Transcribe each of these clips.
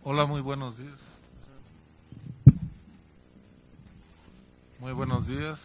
Hola, muy buenos días. Muy buenos días.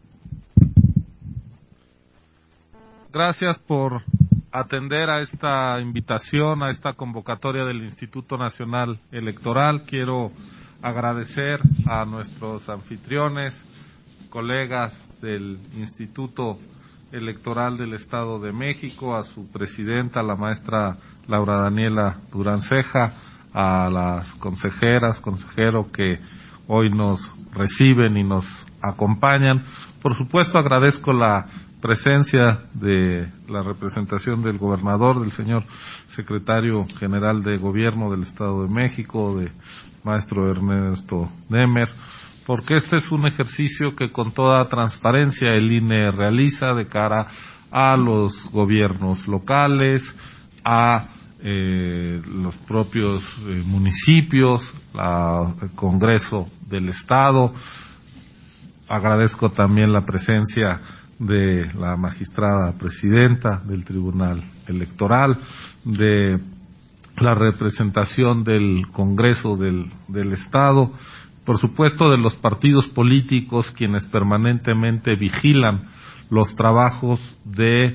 Gracias por atender a esta invitación, a esta convocatoria del Instituto Nacional Electoral. Quiero agradecer a nuestros anfitriones, colegas del Instituto Electoral del Estado de México, a su presidenta, la maestra Laura Daniela Durán Ceja, a las consejeras, consejero que hoy nos reciben y nos acompañan. Por supuesto, agradezco la presencia de la representación del gobernador, del señor secretario general de Gobierno del Estado de México, de maestro Ernesto Demer, porque este es un ejercicio que con toda transparencia el INE realiza de cara a los gobiernos locales, a los propios municipios, el Congreso del Estado. Agradezco también la presencia de la magistrada presidenta del Tribunal Electoral, de la representación del Congreso del Estado, por supuesto de los partidos políticos, quienes permanentemente vigilan los trabajos de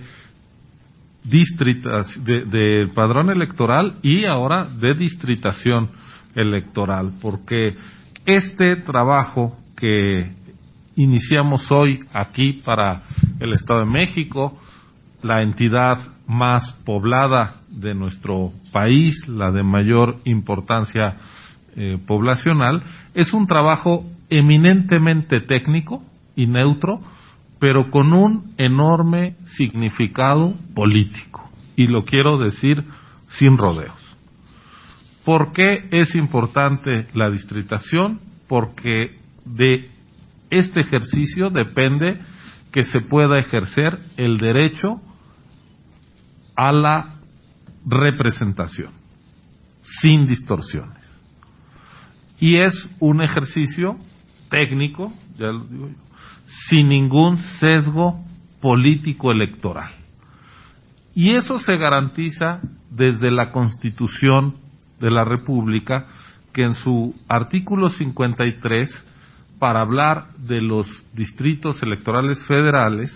padrón electoral y ahora de distritación electoral, porque este trabajo que iniciamos hoy aquí para el Estado de México, la entidad más poblada de nuestro país, la de mayor importancia poblacional, es un trabajo eminentemente técnico y neutro, pero con un enorme significado político. Y lo quiero decir sin rodeos. ¿Por qué es importante la distritación? Porque de este ejercicio depende que se pueda ejercer el derecho a la representación, sin distorsiones. Y es un ejercicio técnico, ya lo digo yo, sin ningún sesgo político electoral. Y eso se garantiza desde la Constitución de la República, que en su artículo 53, para hablar de los distritos electorales federales,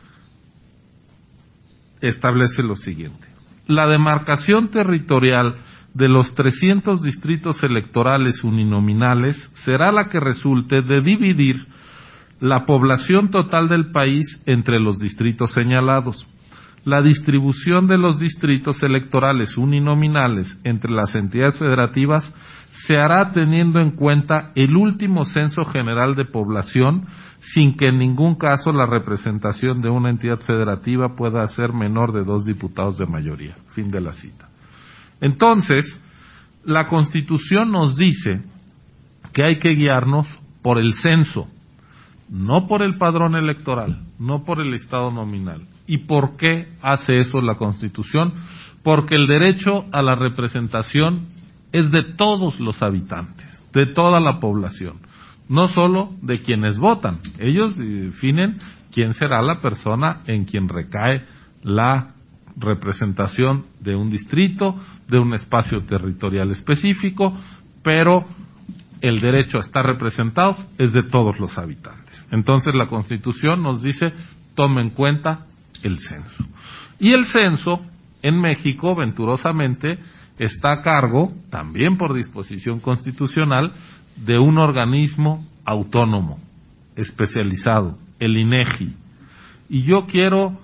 establece lo siguiente: la demarcación territorial de los 300 distritos electorales uninominales será la que resulte de dividir la población total del país entre los distritos señalados. La distribución de los distritos electorales uninominales entre las entidades federativas se hará teniendo en cuenta el último censo general de población, sin que en ningún caso la representación de una entidad federativa pueda ser menor de 2 diputados de mayoría. Fin de la cita. Entonces, la Constitución nos dice que hay que guiarnos por el censo, no por el padrón electoral, no por el estado nominal. ¿Y por qué hace eso la Constitución? Porque el derecho a la representación es de todos los habitantes, de toda la población, no solo de quienes votan. Ellos definen quién será la persona en quien recae la representación de un distrito, de un espacio territorial específico, pero el derecho a estar representados es de todos los habitantes. Entonces la Constitución nos dice, tome en cuenta el censo. Y el censo en México, venturosamente, está a cargo, también por disposición constitucional, de un organismo autónomo, especializado, el INEGI. Y yo quiero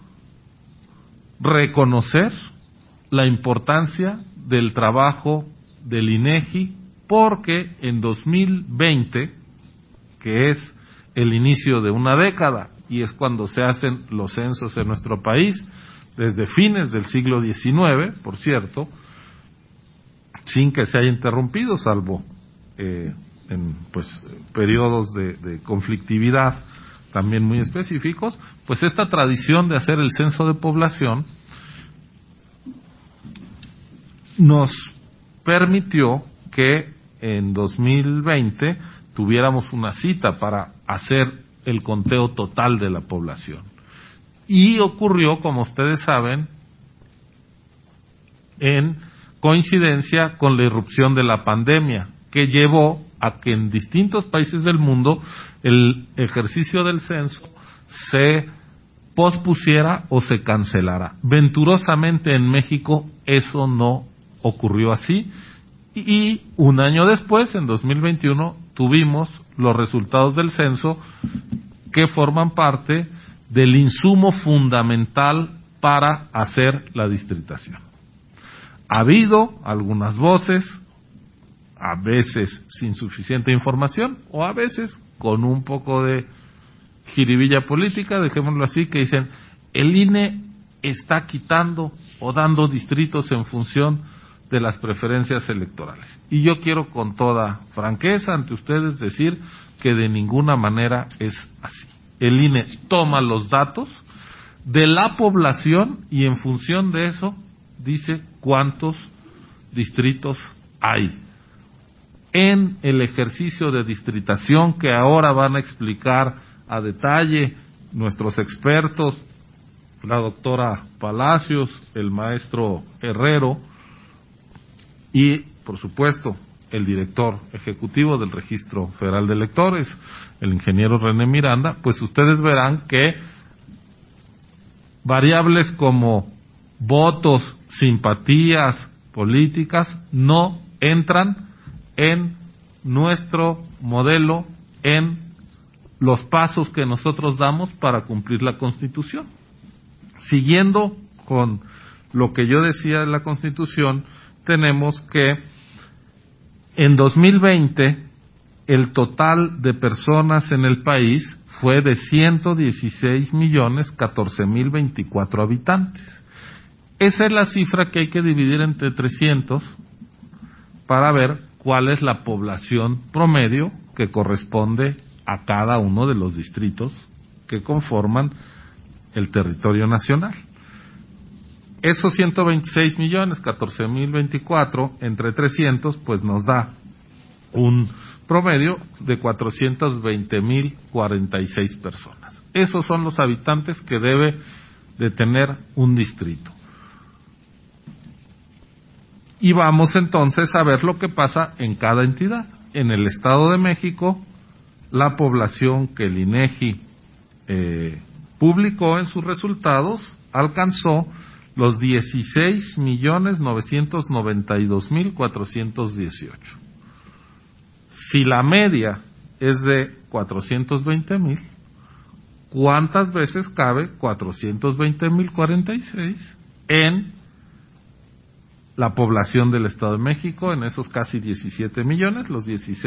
reconocer la importancia del trabajo del INEGI, porque en 2020, que es el inicio de una década, y es cuando se hacen los censos en nuestro país, desde fines del siglo XIX, por cierto, sin que se haya interrumpido, salvo en periodos de conflictividad también muy específicos, pues esta tradición de hacer el censo de población nos permitió que en 2020 tuviéramos una cita para hacer el conteo total de la población. Y ocurrió, como ustedes saben, en coincidencia con la irrupción de la pandemia, que llevó a que en distintos países del mundo el ejercicio del censo se pospusiera o se cancelara. Venturosamente en México eso no ocurrió así, y un año después, en 2021, tuvimos los resultados del censo que forman parte del insumo fundamental para hacer la distritación. Ha habido algunas voces, a veces sin suficiente información o a veces con un poco de jiribilla política, dejémoslo así, que dicen el INE está quitando o dando distritos en función de las preferencias electorales. Y yo quiero con toda franqueza ante ustedes decir que de ninguna manera es así. El INE toma los datos de la población y en función de eso dice cuántos distritos hay. En el ejercicio de distritación que ahora van a explicar a detalle nuestros expertos, la doctora Palacios, el maestro Herrero y, por supuesto, el director ejecutivo del Registro Federal de Electores, el ingeniero René Miranda, pues ustedes verán que variables como votos, simpatías políticas no entran en nuestro modelo, en los pasos que nosotros damos para cumplir la Constitución. Siguiendo con lo que yo decía de la Constitución, tenemos que en 2020 el total de personas en el país fue de 116.014.024 habitantes. Esa es la cifra que hay que dividir entre 300 para ver cuál es la población promedio que corresponde a cada uno de los distritos que conforman el territorio nacional. Esos 126.014.024 entre 300, pues nos da un promedio de 420.046 personas. Esos son los habitantes que debe de tener un distrito. Y vamos entonces a ver lo que pasa en cada entidad. En el Estado de México, la población que el INEGI publicó en sus resultados alcanzó los 16.992.418. Si la media es de 420.000, ¿cuántas veces cabe 420.046 en la población del Estado de México, en esos casi 17 millones, los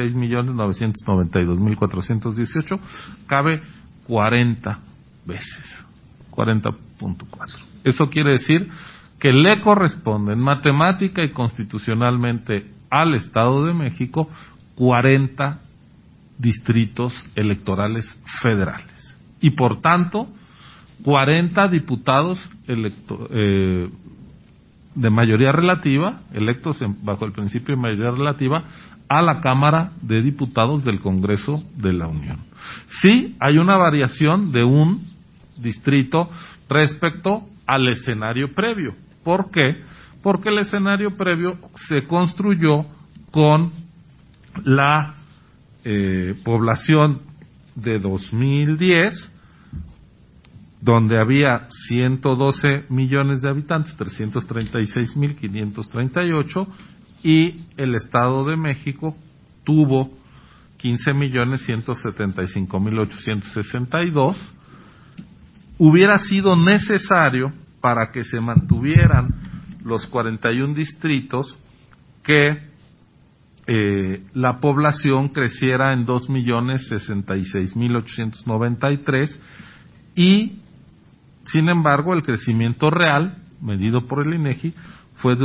16.992.418, cabe 40 veces, 40.4. Eso quiere decir que le corresponde en matemática y constitucionalmente al Estado de México 40 distritos electorales federales. Y por tanto, 40 diputados de mayoría relativa, electos bajo el principio de mayoría relativa, a la Cámara de Diputados del Congreso de la Unión. Sí, hay una variación de un distrito respecto al escenario previo. ¿Por qué? Porque el escenario previo se construyó con la población de 2010, donde había 112 millones de habitantes, 336.538, y el Estado de México tuvo 15.175.862. Hubiera sido necesario, para que se mantuvieran los 41 distritos, que la población creciera en 2.066.893, y sin embargo el crecimiento real medido por el INEGI fue de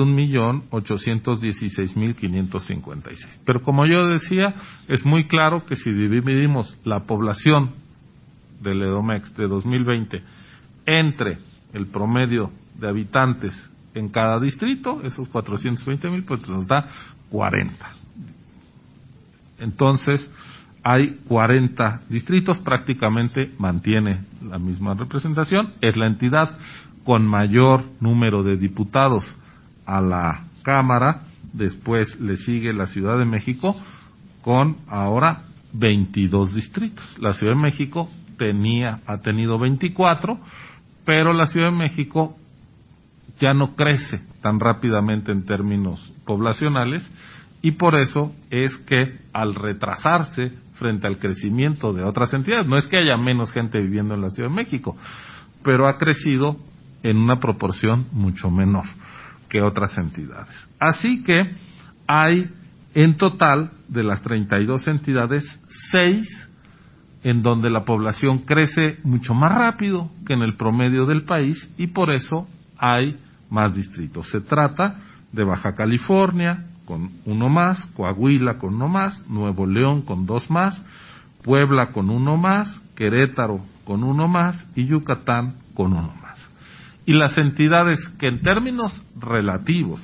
1.816.556. Pero como yo decía, es muy claro que si dividimos la población del EDOMEX de 2020 entre el promedio de habitantes en cada distrito, esos 420.000, pues nos da 40. Entonces, hay 40 distritos, prácticamente mantiene la misma representación, es la entidad con mayor número de diputados a la Cámara, después le sigue la Ciudad de México con ahora 22 distritos. La Ciudad de México ha tenido 24, pero la Ciudad de México ya no crece tan rápidamente en términos poblacionales, y por eso es que al retrasarse frente al crecimiento de otras entidades, no es que haya menos gente viviendo en la Ciudad de México, pero ha crecido en una proporción mucho menor que otras entidades. Así que hay en total de las 32 entidades 6 en donde la población crece mucho más rápido que en el promedio del país, y por eso hay más distritos. Se trata de Baja California con 1 más, Coahuila con 1 más, Nuevo León con 2 más, Puebla con 1 más, Querétaro con 1 más y Yucatán con 1 más. Y las entidades que en términos relativos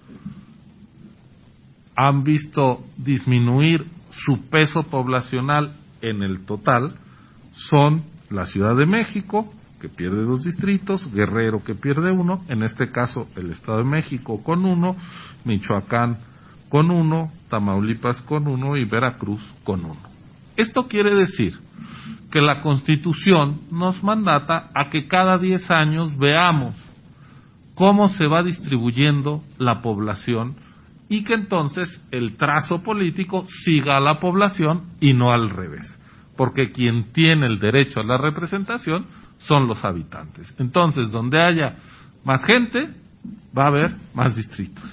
han visto disminuir su peso poblacional en el total son la Ciudad de México, que pierde 2 distritos, Guerrero, que pierde 1, en este caso el Estado de México con 1, Michoacán con 1, Tamaulipas con 1 y Veracruz con 1. Esto quiere decir que la Constitución nos mandata a que cada 10 años veamos cómo se va distribuyendo la población y que entonces el trazo político siga a la población y no al revés, porque quien tiene el derecho a la representación son los habitantes. Entonces, donde haya más gente, va a haber más distritos.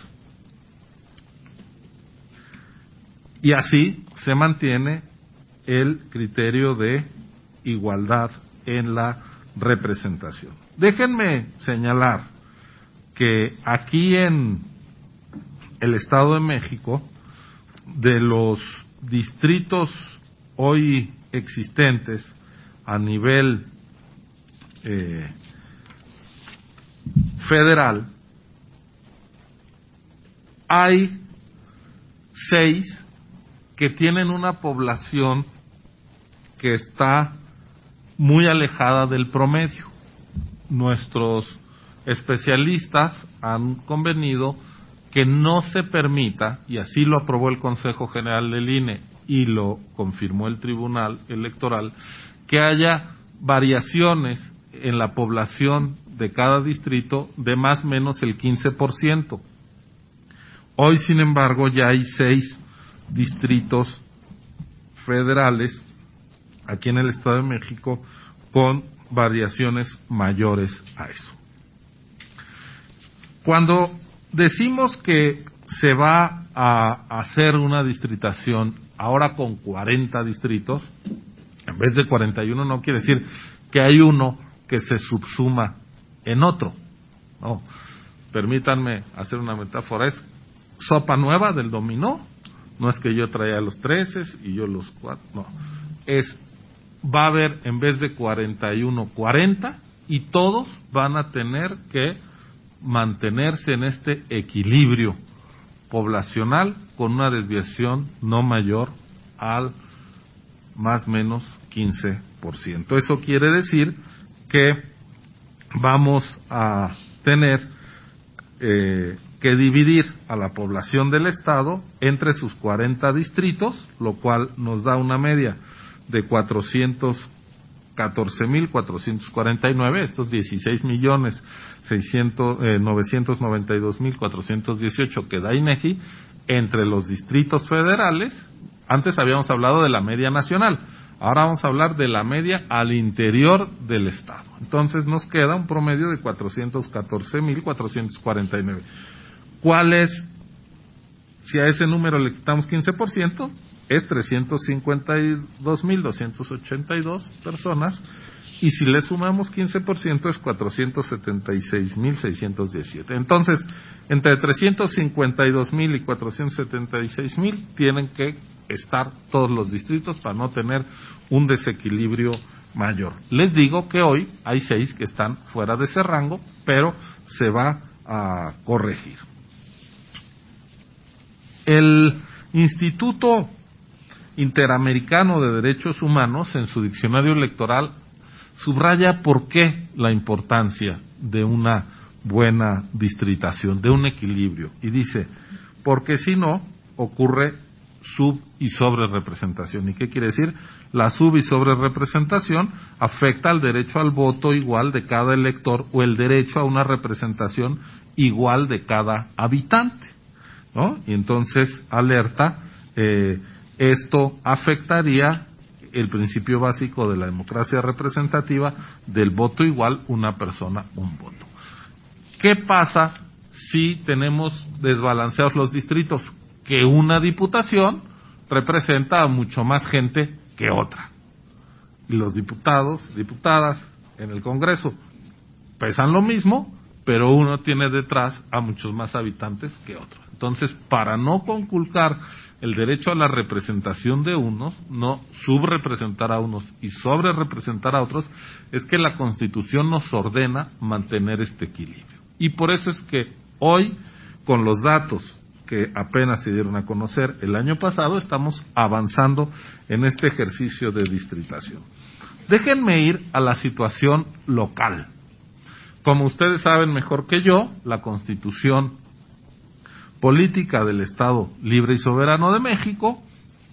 Y así se mantiene el criterio de igualdad en la representación. Déjenme señalar que aquí en el Estado de México, de los distritos hoy existentes a nivel federal, hay 6 que tienen una población que está muy alejada del promedio. Nuestros especialistas han convenido que no se permita, y así lo aprobó el Consejo General del INE y lo confirmó el Tribunal Electoral, que haya variaciones en la población de cada distrito de más o menos el 15%. Hoy, sin embargo, ya hay 6 distritos federales aquí en el Estado de México con variaciones mayores a eso. Cuando decimos que se va a hacer una distritación ahora con 40 distritos, en vez de 41, no quiere decir que hay uno que se subsuma en otro. No, permítanme hacer una metáfora, es sopa nueva del dominó, no es que yo traía los 13 y yo los 4, no, va a haber en vez de 41, 40, y todos van a tener que mantenerse en este equilibrio poblacional con una desviación no mayor al más o menos 15%. Eso quiere decir que vamos a tener que dividir a la población del Estado entre sus 40 distritos, lo cual nos da una media de 414,449, estos 16,992,418 que da INEGI, entre los distritos federales. Antes habíamos hablado de la media nacional, ahora vamos a hablar de la media al interior del Estado. Entonces nos queda un promedio de 414,449. ¿Cuál es? Si a ese número le quitamos 15%, es 352,282 personas, y si le sumamos 15% es 476,617. Entonces, entre 352,000 y 476,000 tienen que estar todos los distritos para no tener un desequilibrio mayor. Les digo que hoy hay 6 que están fuera de ese rango, pero se va a corregir. El Instituto Interamericano de Derechos Humanos, en su diccionario electoral, subraya por qué la importancia de una buena distritación, de un equilibrio. Y dice, porque si no, ocurre sub y sobre representación. ¿Y qué quiere decir? La sub y sobre representación afecta al derecho al voto igual de cada elector o el derecho a una representación igual de cada habitante, ¿no? Y entonces alerta, esto afectaría el principio básico de la democracia representativa del voto igual, una persona, un voto. ¿Qué pasa si tenemos desbalanceados los distritos? Que una diputación representa a mucho más gente que otra. Y los diputados, diputadas en el Congreso pesan lo mismo, pero uno tiene detrás a muchos más habitantes que otro. Entonces, para no conculcar el derecho a la representación de unos, no subrepresentar a unos y sobrerepresentar a otros, es que la Constitución nos ordena mantener este equilibrio. Y por eso es que hoy, con los datos que apenas se dieron a conocer el año pasado, estamos avanzando en este ejercicio de distritación. Déjenme ir a la situación local. Como ustedes saben mejor que yo, la Constitución Política del Estado Libre y Soberano de México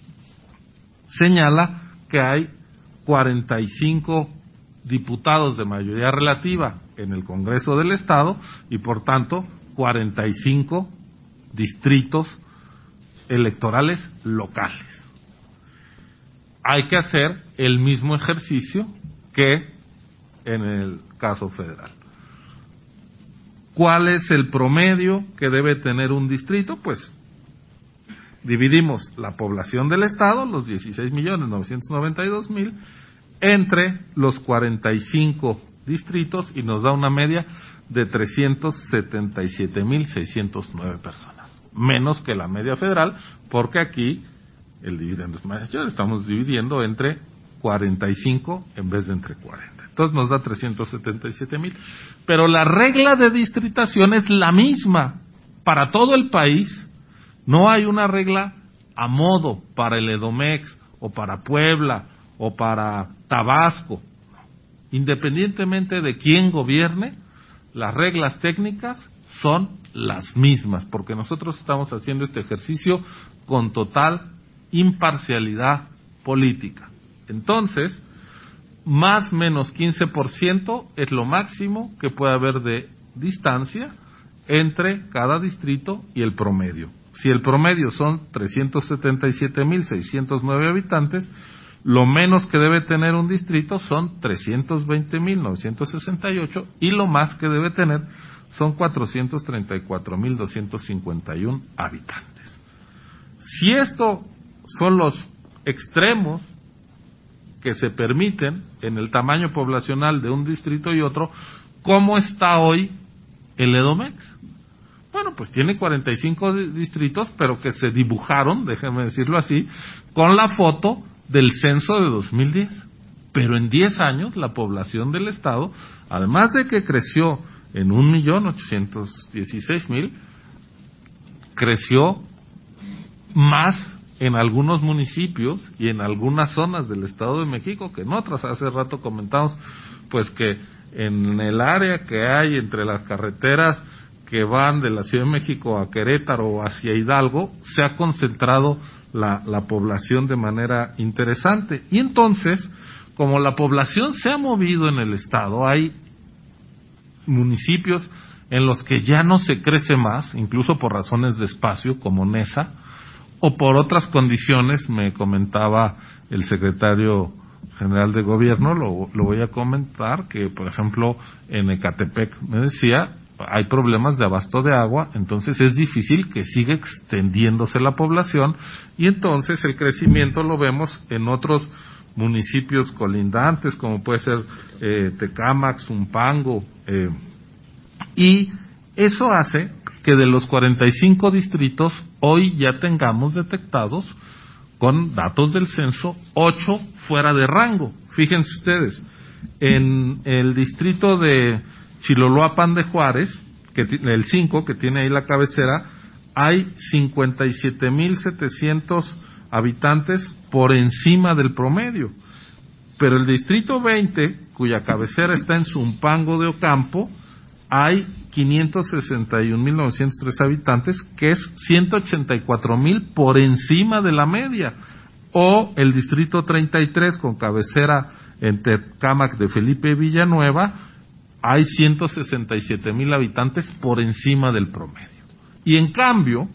señala que hay 45 diputados de mayoría relativa en el Congreso del Estado y por tanto 45 distritos electorales locales. Hay que hacer el mismo ejercicio que en el caso federal. ¿Cuál es el promedio que debe tener un distrito? Pues dividimos la población del Estado, los 16.992.000, entre los 45 distritos y nos da una media de 377.609 personas. Menos que la media federal, porque aquí el dividendo es mayor, estamos dividiendo entre 45 en vez de entre 40. Entonces nos da 377.000. Pero la regla de distritación es la misma para todo el país. No hay una regla a modo para el Edomex o para Puebla o para Tabasco. Independientemente de quién gobierne, las reglas técnicas son las mismas, porque nosotros estamos haciendo este ejercicio con total imparcialidad política. Entonces, más menos 15% es lo máximo que puede haber de distancia entre cada distrito y el promedio. Si el promedio son 377.609 habitantes, lo menos que debe tener un distrito son 320.968 y lo más que debe tener son 434.251 habitantes. Si estos son los extremos que se permiten en el tamaño poblacional de un distrito y otro, ¿cómo está hoy el Edomex? Bueno, pues tiene 45 distritos, pero que se dibujaron, déjenme decirlo así, con la foto del censo de 2010. Pero en 10 años la población del Estado, además de que creció en 1.816.000, creció más en algunos municipios y en algunas zonas del Estado de México que en otras. Hace rato comentamos pues que en el área que hay entre las carreteras que van de la Ciudad de México a Querétaro o hacia Hidalgo, se ha concentrado la población de manera interesante. Y entonces, como la población se ha movido en el Estado, hay municipios en los que ya no se crece más, incluso por razones de espacio, como Nesa, o por otras condiciones. Me comentaba el secretario general de gobierno, lo voy a comentar, que por ejemplo en Ecatepec, me decía, hay problemas de abasto de agua, entonces es difícil que siga extendiéndose la población y entonces el crecimiento lo vemos en otros municipios colindantes, como puede ser Tecámac, Zumpango, y eso hace que de los 45 distritos hoy ya tengamos detectados, con datos del censo, 8 fuera de rango. Fíjense ustedes, en el distrito de Chiloloapan de Juárez, el 5, que tiene ahí la cabecera, hay 57.700 habitantes por encima del promedio. Pero el distrito 20, cuya cabecera está en Zumpango de Ocampo, hay 561.903 habitantes, que es 184.000 por encima de la media. O el distrito 33, con cabecera en Tecámac de Felipe Villanueva, hay 167.000 habitantes por encima del promedio. Y en cambio,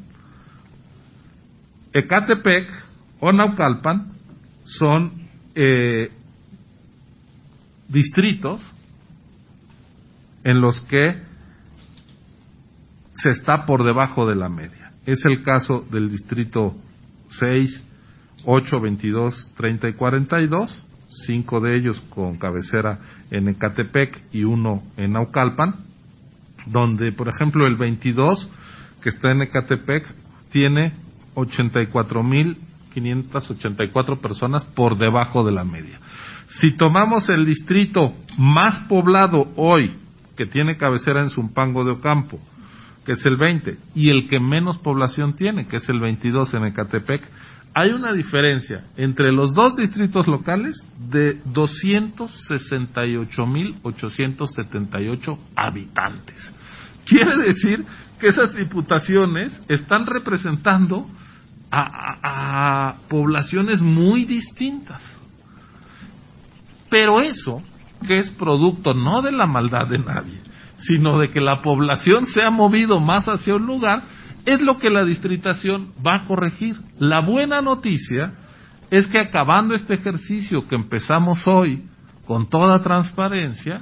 Ecatepec o Naucalpan son distritos en los que se está por debajo de la media. Es el caso del distrito 6, 8, 22, 30 y 42, 5 de ellos con cabecera en Ecatepec y 1 en Naucalpan, donde, por ejemplo, el 22, que está en Ecatepec, tiene 84.584 personas por debajo de la media. Si tomamos el distrito más poblado hoy, que tiene cabecera en Zumpango de Ocampo, que es el 20, y el que menos población tiene, que es el 22 en Ecatepec, hay una diferencia entre los dos distritos locales de 268.878 habitantes. Quiere decir que esas diputaciones están representando a poblaciones muy distintas. Pero eso, que es producto no de la maldad de nadie, sino de que la población se ha movido más hacia un lugar, es lo que la distritación va a corregir. La buena noticia es que, acabando este ejercicio que empezamos hoy con toda transparencia,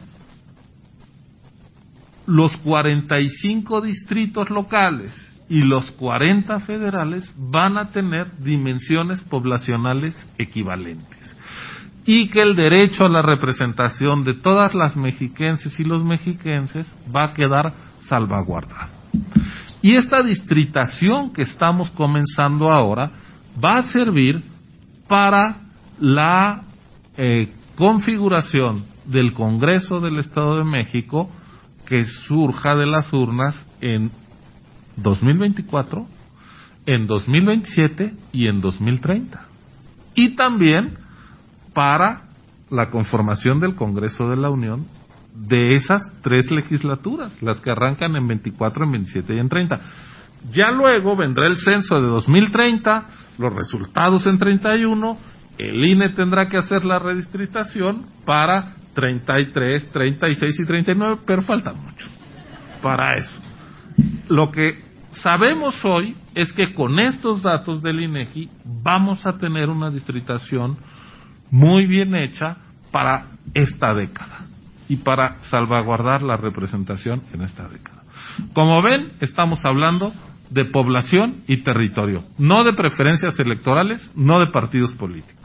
los 45 distritos locales y los 40 federales van a tener dimensiones poblacionales equivalentes, y que el derecho a la representación de todas las mexiquenses y los mexiquenses va a quedar salvaguardado. Y esta distritación que estamos comenzando ahora va a servir para la configuración del Congreso del Estado de México, que surja de las urnas en 2024, en 2027 y en 2030. Y también para la conformación del Congreso de la Unión de esas 3 legislaturas, las que arrancan en 24, en 27 y en 30. Ya luego vendrá el censo de 2030, los resultados en 31, el INE tendrá que hacer la redistritación para 33, 36 y 39, pero falta mucho para eso. Lo que sabemos hoy es que con estos datos del INEGI vamos a tener una distritación muy bien hecha para esta década y para salvaguardar la representación en esta década. Como ven, estamos hablando de población y territorio, no de preferencias electorales, no de partidos políticos.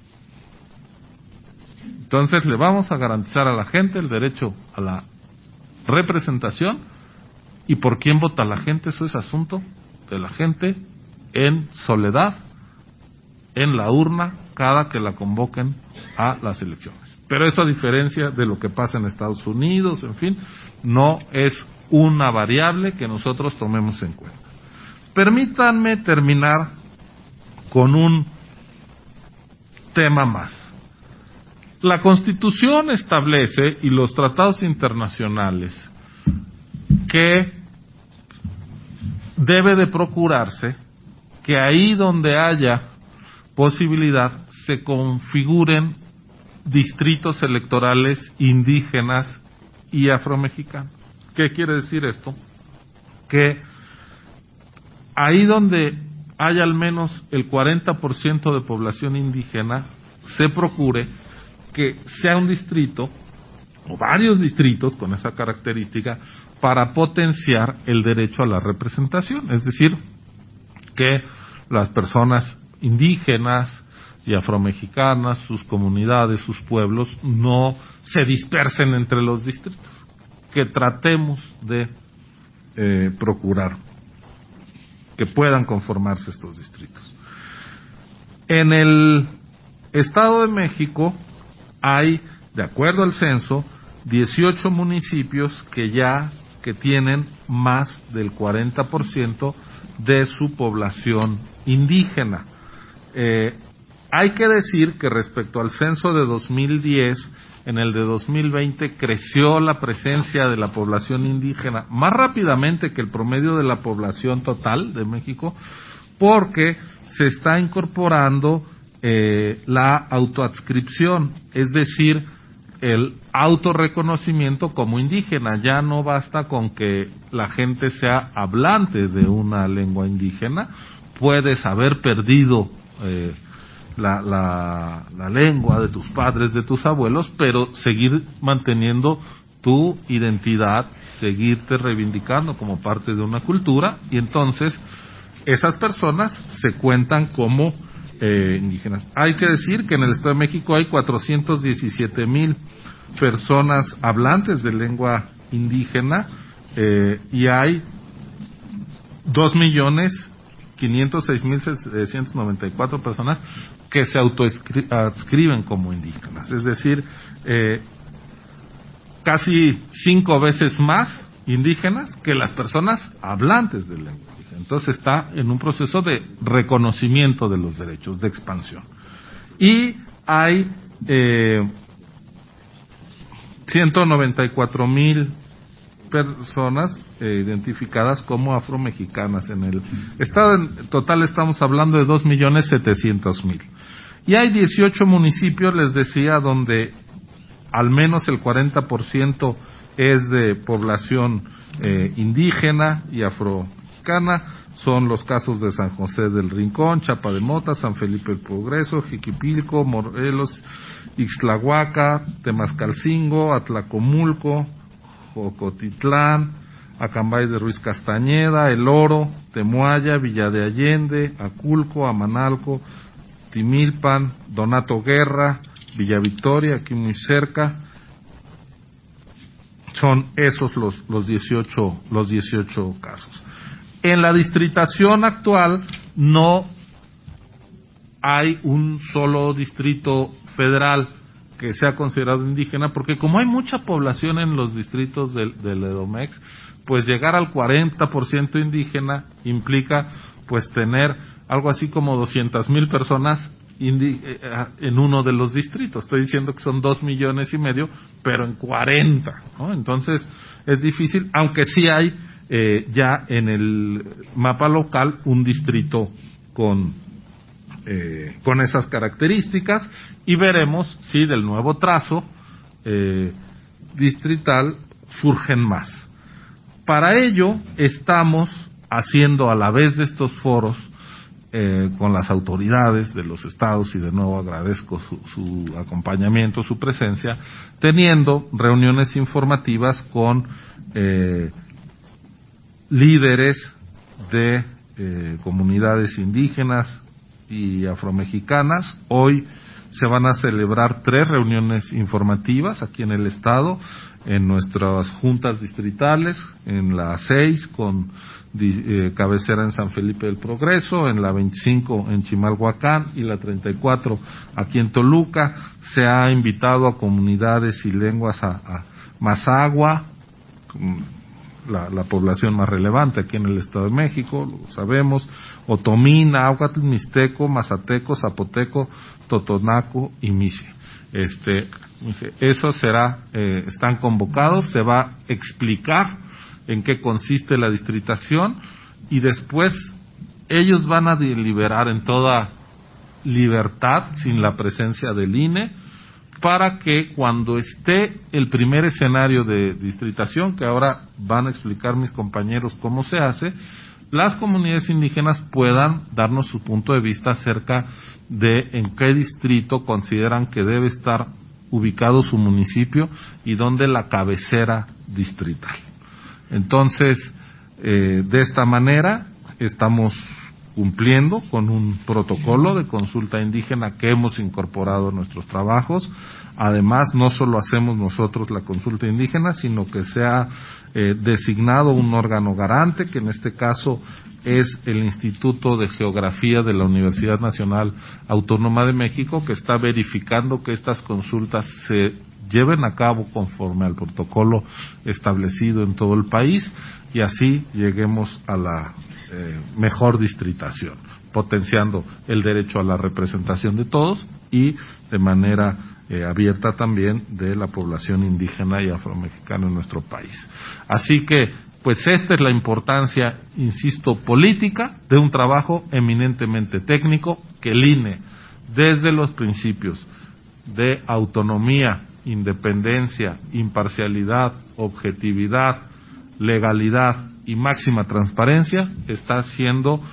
Entonces le vamos a garantizar a la gente el derecho a la representación, y por quién vota la gente, eso es asunto de la gente en soledad, en la urna, cada que la convoquen a las elecciones. Pero eso, a diferencia de lo que pasa en Estados Unidos, en fin, no es una variable que nosotros tomemos en cuenta. Permítanme terminar con un tema más. La Constitución establece, y los tratados internacionales, que debe de procurarse que ahí donde haya posibilidad se configuren distritos electorales indígenas y afromexicanos. ¿Qué quiere decir esto? Que ahí donde haya al menos el 40% de población indígena, se procure que sea un distrito o varios distritos con esa característica para potenciar el derecho a la representación, es decir, que las personas indígenas y afromexicanas, sus comunidades, sus pueblos, no se dispersen entre los distritos, que tratemos de procurar que puedan conformarse estos distritos. En el Estado de México hay, de acuerdo al censo, 18 municipios que tienen más del 40% de su población indígena. Hay que decir que respecto al censo de 2010, en el de 2020 creció la presencia de la población indígena más rápidamente que el promedio de la población total de México, porque se está incorporando la autoadscripción, es decir, el autorreconocimiento como indígena. Ya no basta con que la gente sea hablante de una lengua indígena, puedes haber perdido la lengua de tus padres, de tus abuelos, pero seguir manteniendo tu identidad, seguirte reivindicando como parte de una cultura, y entonces esas personas se cuentan como indígenas. Hay que decir que en el Estado de México hay 417,000 personas hablantes de lengua indígena y hay 2,506,794 personas que se autoadscriben como indígenas, es decir, casi 5 veces más indígenas que las personas hablantes de lengua indígena. Entonces está en un proceso de reconocimiento de los derechos, de expansión. Y hay 194,000 personas identificadas como afromexicanas. En el estado en total estamos hablando de 2,700,000. Y hay 18 municipios, les decía, donde al menos el 40% es de población indígena y afromexicana. Son los casos de San José del Rincón, Chapa de Mota, San Felipe del Progreso, Jiquipilco, Morelos, Ixtlahuaca, Temascalcingo, Atlacomulco, Jocotitlán, Acambay de Ruiz Castañeda, El Oro, Temuaya, Villa de Allende, Aculco, Amanalco, Timilpan, Donato Guerra, Villa Victoria, aquí muy cerca. Son esos los 18 casos. En la distritación actual no hay un solo distrito federal que sea considerado indígena, porque como hay mucha población en los distritos del Edomex, pues llegar al 40% indígena implica pues tener algo así como 200,000 personas en uno de los distritos. Estoy diciendo que son 2,5 millones, pero en 40, ¿no? Entonces es difícil, aunque sí hay ya en el mapa local un distrito con esas características, y veremos si del nuevo trazo distrital surgen más. Para ello estamos haciendo, a la vez de estos foros con las autoridades de los estados, y de nuevo agradezco su acompañamiento, su presencia, teniendo reuniones informativas con líderes de comunidades indígenas y afromexicanas. Hoy se van a celebrar 3 reuniones informativas aquí en el estado, en nuestras juntas distritales, en la 6 con cabecera en San Felipe del Progreso, en la 25 en Chimalhuacán y la 34 aquí en Toluca. Se ha invitado a comunidades y lenguas a Mazahua, la población más relevante aquí en el Estado de México, lo sabemos, Otomí, Náhuatl, Mixteco, Mazateco, Zapoteco, Totonaco y Mixe. Eso será, están convocados, se va a explicar en qué consiste la distritación, y después ellos van a deliberar en toda libertad, sin la presencia del INE, para que cuando esté el primer escenario de distritación, que ahora van a explicar mis compañeros cómo se hace, las comunidades indígenas puedan darnos su punto de vista acerca de en qué distrito consideran que debe estar ubicado su municipio y dónde la cabecera distrital. Entonces, de esta manera estamos cumpliendo con un protocolo de consulta indígena que hemos incorporado a nuestros trabajos. Además, no solo hacemos nosotros la consulta indígena, sino que se ha designado un órgano garante, que en este caso es el Instituto de Geografía de la Universidad Nacional Autónoma de México, que está verificando que estas consultas se lleven a cabo conforme al protocolo establecido en todo el país, y así lleguemos a la mejor distritación. potenciando el derecho a la representación de todos y de manera abierta también de la población indígena y afromexicana en nuestro país. Así que, pues esta es la importancia, insisto, política de un trabajo eminentemente técnico que el INE, desde los principios de autonomía, independencia, imparcialidad, objetividad, legalidad y máxima transparencia, está haciendo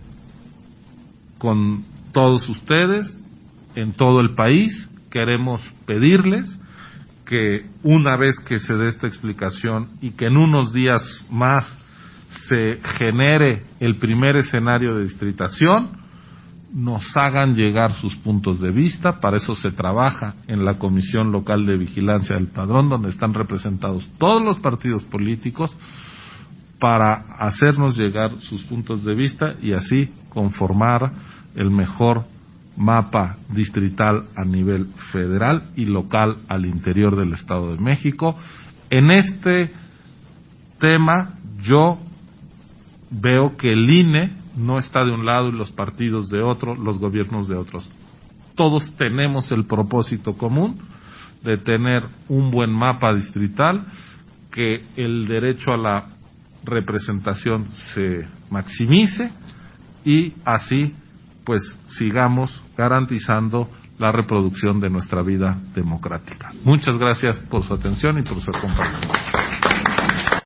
con todos ustedes en todo el país. Queremos pedirles que una vez que se dé esta explicación y que en unos días más se genere el primer escenario de distritación, nos hagan llegar sus puntos de vista. Para eso se trabaja en la Comisión Local de Vigilancia del Padrón, donde están representados todos los partidos políticos, para hacernos llegar sus puntos de vista y así conformar el mejor mapa distrital a nivel federal y local al interior del Estado de México. En este tema yo veo que el INE no está de un lado y los partidos de otro, los gobiernos de otros. Todos tenemos el propósito común de tener un buen mapa distrital, que el derecho a la representación se maximice y así pues sigamos garantizando la reproducción de nuestra vida democrática. Muchas gracias por su atención y por su acompañamiento.